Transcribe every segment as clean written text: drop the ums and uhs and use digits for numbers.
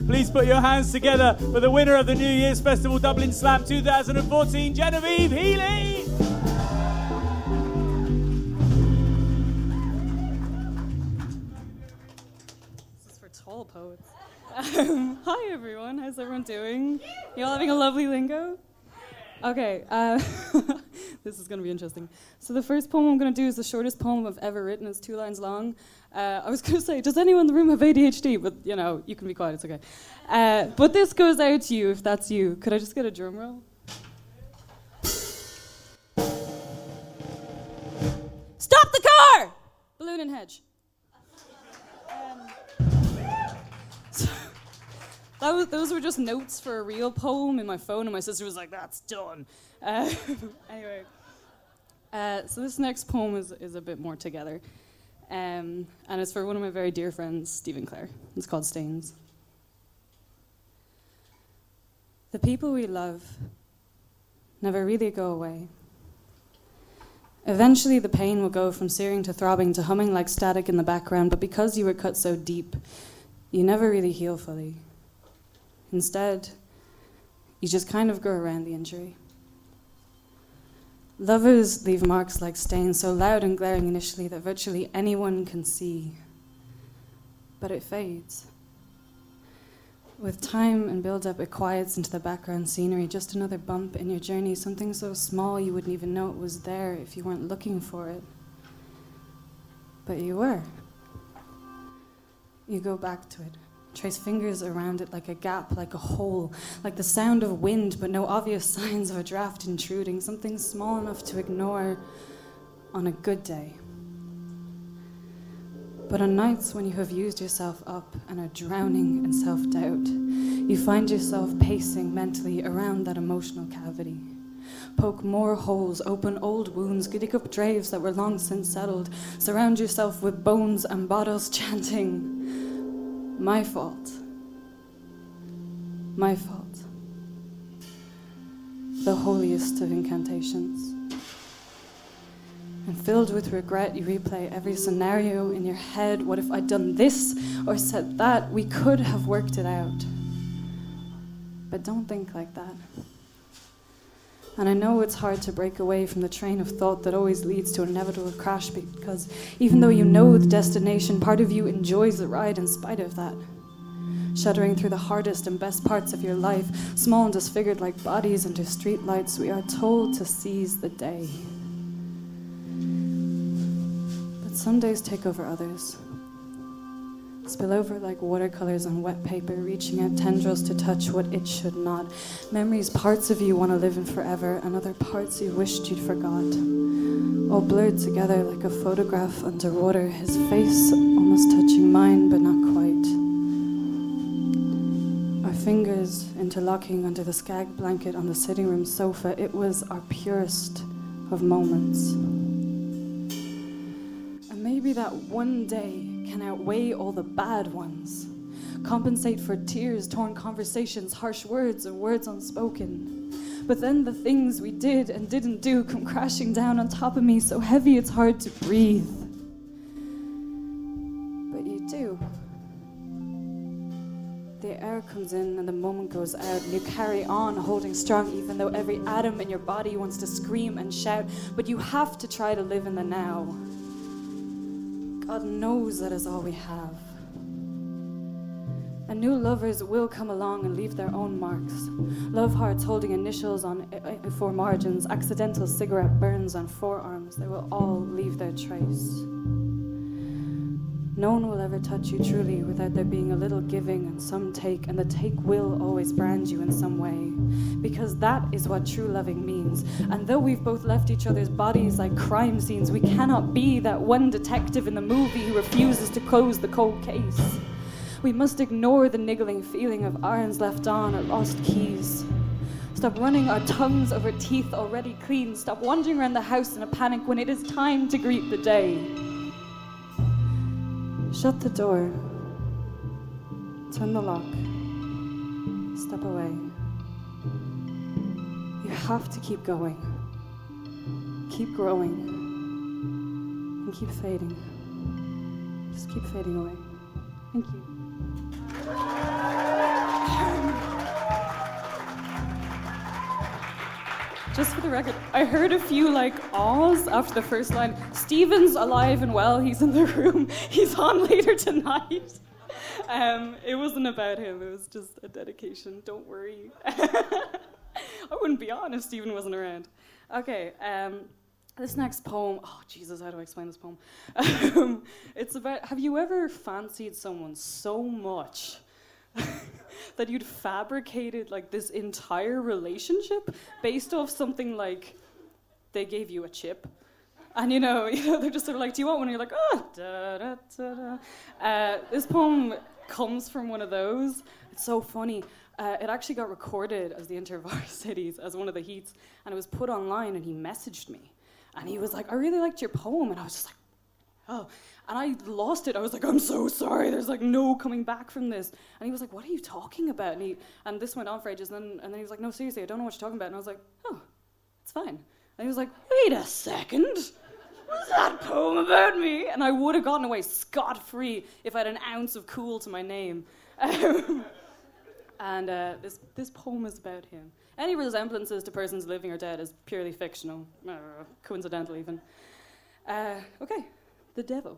Please put your hands together for the winner of the New Year's Festival Dublin Slam 2014, Genevieve Healy. This is for tall poets. Hi everyone, how's everyone doing? You all having a lovely lingo? Okay, this is going to be interesting. So the first poem I'm going to do is the shortest poem I've ever written. It's 2 lines long. I was going to say, does anyone in the room have ADHD? But, you know, you can be quiet, it's okay. But this goes out to you, if that's you. Could I just get a drum roll? Stop the car! Balloon and hedge. Those were just notes for a real poem in my phone, and my sister was like, that's done. Anyway, so this next poem is a bit more together. And it's for one of my very dear friends, Stephen Clare. It's called Stains. The people we love never really go away. Eventually the pain will go from searing to throbbing to humming like static in the background, but because you were cut so deep, you never really heal fully. Instead, you just kind of go around the injury. Lovers leave marks like stains so loud and glaring initially that virtually anyone can see. But it fades. With time and build-up, it quiets into the background scenery, just another bump in your journey, something so small you wouldn't even know it was there if you weren't looking for it. But you were. You go back to it. Trace fingers around it like a gap, like a hole, like the sound of wind, but no obvious signs of a draft intruding, something small enough to ignore on a good day. But on nights when you have used yourself up and are drowning in self-doubt, you find yourself pacing mentally around that emotional cavity. Poke more holes, open old wounds, dig up graves that were long since settled, surround yourself with bones and bottles chanting, my fault. My fault. The holiest of incantations. And filled with regret, you replay every scenario in your head. What if I'd done this or said that? We could have worked it out. But don't think like that. And I know it's hard to break away from the train of thought that always leads to an inevitable crash, because even though you know the destination, part of you enjoys the ride in spite of that. Shuddering through the hardest and best parts of your life, small and disfigured like bodies under streetlights, we are told to seize the day. But some days take over others. Spill over like watercolors on wet paper, reaching out tendrils to touch what it should not. Memories, parts of you want to live in forever, and other parts you wished you'd forgot. All blurred together like a photograph underwater, his face almost touching mine, but not quite. Our fingers interlocking under the skag blanket on the sitting room sofa, it was our purest of moments. And maybe that one day can outweigh all the bad ones, compensate for tears, torn conversations, harsh words, and words unspoken. But then the things we did and didn't do come crashing down on top of me, so heavy it's hard to breathe. But you do. The air comes in and the moment goes out, and you carry on holding strong even though every atom in your body wants to scream and shout, but you have to try to live in the now. God knows that is all we have. And new lovers will come along and leave their own marks. Love hearts holding initials on A4 margins, accidental cigarette burns on forearms. They will all leave their trace. No one will ever touch you truly without there being a little giving and some take, and the take will always brand you in some way. Because that is what true loving means. And though we've both left each other's bodies like crime scenes, we cannot be that one detective in the movie who refuses to close the cold case. We must ignore the niggling feeling of irons left on or lost keys. Stop running our tongues over teeth already clean. Stop wandering around the house in a panic when it is time to greet the day. Shut the door. Turn the lock. Step away. You have to keep going. Keep growing. And keep fading. Just keep fading away. Thank you. Just for the record, I heard a few like ahs after the first line. Stephen's alive and well, he's in the room, he's on later tonight. It wasn't about him, it was just a dedication, don't worry. I wouldn't be on if Stephen wasn't around. Okay, this next poem, oh Jesus, how do I explain this poem? It's about, have you ever fancied someone so much that you'd fabricated like this entire relationship based off something like they gave you a chip? And you know, they're just sort of like, do you want one? And you're like, oh, da, da, da, da. This poem comes from one of those. It's so funny. It actually got recorded as the InterVarsities as one of the heats, and it was put online, and he messaged me. And he was like, I really liked your poem. And I was just like, oh. And I lost it. I was like, I'm so sorry. There's like no coming back from this. And he was like, what are you talking about? And this went on for ages. And then he was like, no, seriously, I don't know what you're talking about. And I was like, oh, it's fine. And he was like, wait a second. What's that poem about me? And I would have gotten away scot-free if I had an ounce of cool to my name. And this poem is about him. Any resemblances to persons living or dead is purely fictional, coincidental even. Okay, the devil.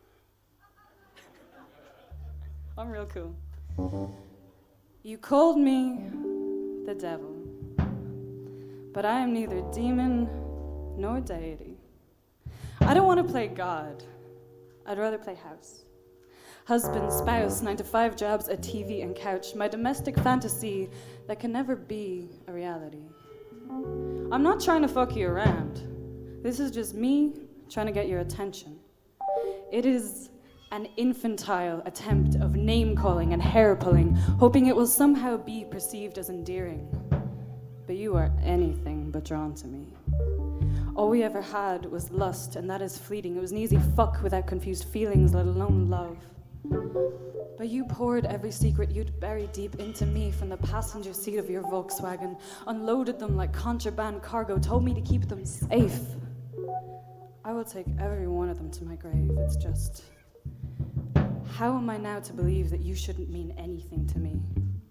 I'm real cool. You called me the devil, but I am neither demon nor deity. I don't want to play God. I'd rather play house. Husband, spouse, 9-to-5 jobs, a TV and couch. My domestic fantasy that can never be a reality. I'm not trying to fuck you around. This is just me trying to get your attention. It is an infantile attempt of name-calling and hair-pulling, hoping it will somehow be perceived as endearing. But you are anything but drawn to me. All we ever had was lust, and that is fleeting. It was an easy fuck without confused feelings, let alone love. But you poured every secret you'd buried deep into me from the passenger seat of your Volkswagen, unloaded them like contraband cargo, told me to keep them safe. I will take every one of them to my grave. It's just, how am I now to believe that you shouldn't mean anything to me?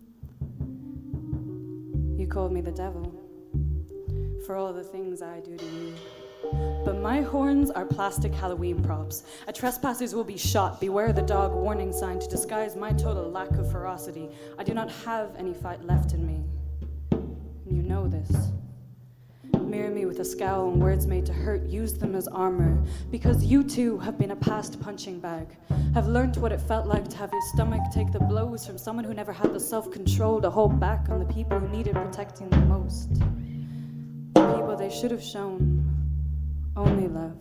You called me the devil for all the things I do to you. But my horns are plastic Halloween props. A trespassers will be shot. Beware the dog warning sign to disguise my total lack of ferocity. I do not have any fight left in me. And you know this. Mirror me with a scowl and words made to hurt. Use them as armor. Because you too have been a past punching bag. Have learned what it felt like to have your stomach take the blows from someone who never had the self-control to hold back on the people who needed protecting the most. The people they should have shown only love.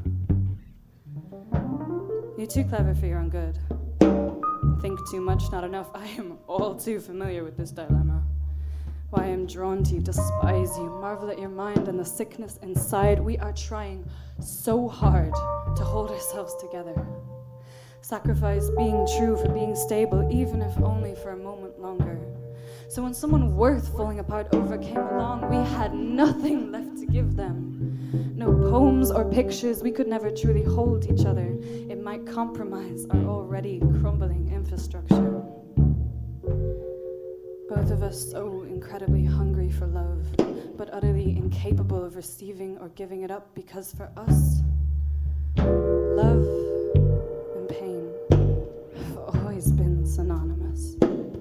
You're too clever for your own good. Think too much, not enough. I am all too familiar with this dilemma. Why I am drawn to you, despise you, marvel at your mind and the sickness inside. We are trying so hard to hold ourselves together. Sacrifice being true for being stable, even if only for a moment longer. So when someone worth falling apart over came along, we had nothing left to give them. No poems or pictures, we could never truly hold each other. It might compromise our already crumbling infrastructure. Both of us so incredibly hungry for love, but utterly incapable of receiving or giving it up, because for us, love and pain have always been synonymous.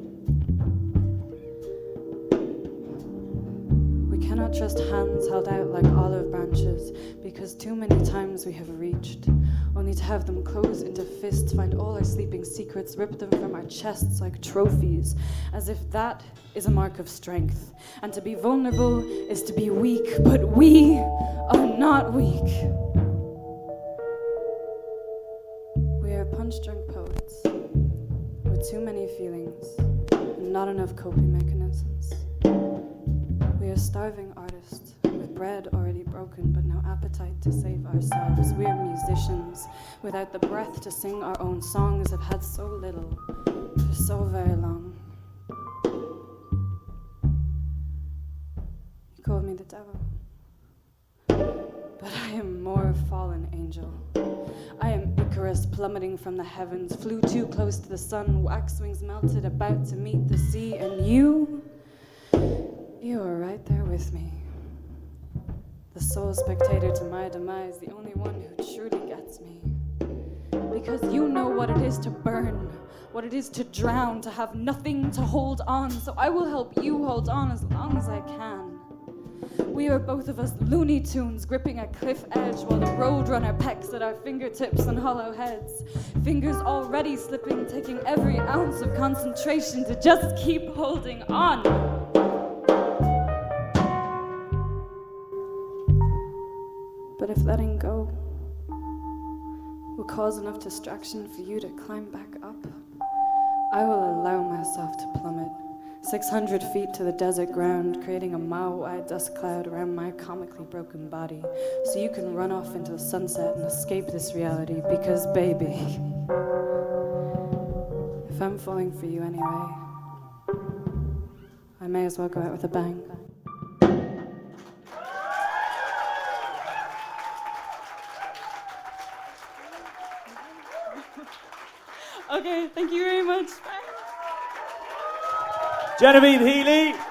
We cannot trust hands held out like olive branches, because too many times we have reached, only to have them close into fists, find all our sleeping secrets, rip them from our chests like trophies, as if that is a mark of strength. And to be vulnerable is to be weak, but we are not weak. We are punch-drunk poets with too many feelings and not enough coping mechanisms. We are starving artists with bread already broken, but no appetite to save ourselves. We are musicians without the breath to sing our own songs, have had so little for so very long. You called me the devil, but I am more fallen angel. I am Icarus plummeting from the heavens, flew too close to the sun, wax wings melted, about to meet the sea, and you were right there with me. the sole spectator to my demise, the only one who truly gets me. Because you know what it is to burn, what it is to drown, to have nothing to hold on. So I will help you hold on as long as I can. We are both of us Looney Tunes gripping a cliff edge while the roadrunner pecks at our fingertips and hollow heads. Fingers already slipping, taking every ounce of concentration to just keep holding on. But if letting go will cause enough distraction for you to climb back up, I will allow myself to plummet 600 feet to the desert ground, creating a mile-wide dust cloud around my comically broken body, so you can run off into the sunset and escape this reality, because baby, if I'm falling for you anyway, I may as well go out with a bang. Okay, thank you very much. Bye. Genevieve Healy.